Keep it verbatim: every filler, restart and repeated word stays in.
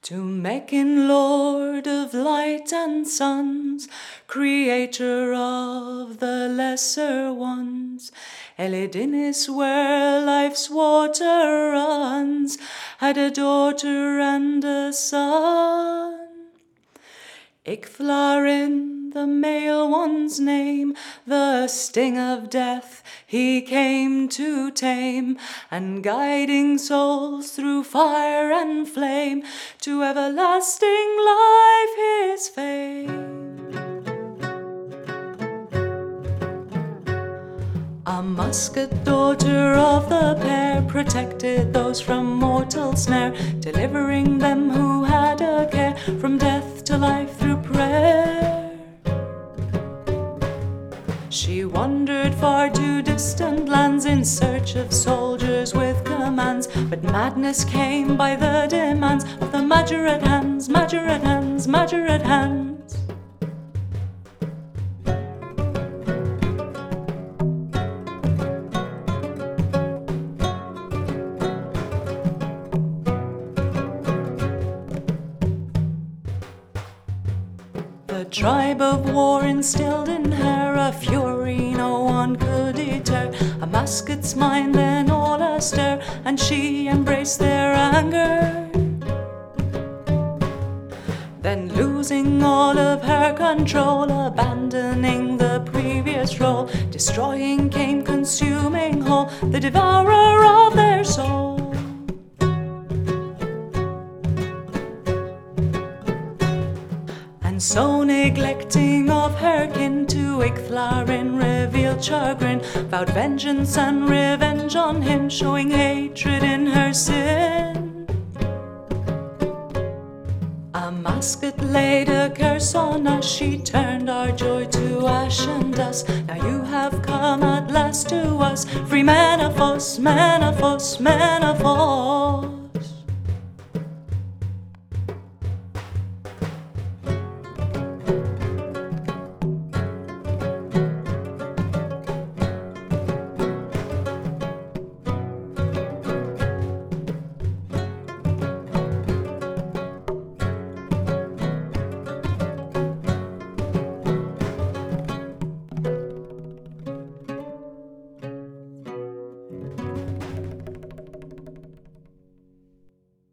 To Meccan, Lord of light and suns, creator of the lesser ones, Elidinis, where life's water runs, had a daughter and a son. Icthlarin, the male one's name, the sting of death he came to tame, and guiding souls through fire and flame to everlasting life his fame. A musket daughter of the pair protected those from mortal snare, delivering them who had a care from death to life through prayer. She wandered far to distant lands in search of soldiers with commands, but madness came by the demands of the Majorat hands, Majorat hands, Majorat hands. The tribe of war instilled in her a fury no one could deter, a musket's mind then all astir, and she embraced their anger. Then losing all of her control, abandoning the previous role, destroying came consuming whole, the devourer of their soul. And so neglecting of her kin, to Icthlarin revealed chagrin, vowed vengeance and revenge on him, showing hatred in her sin. A musket laid a curse on us, she turned our joy to ash and dust. Now you have come at last to us, free men of us, men of us, men of us.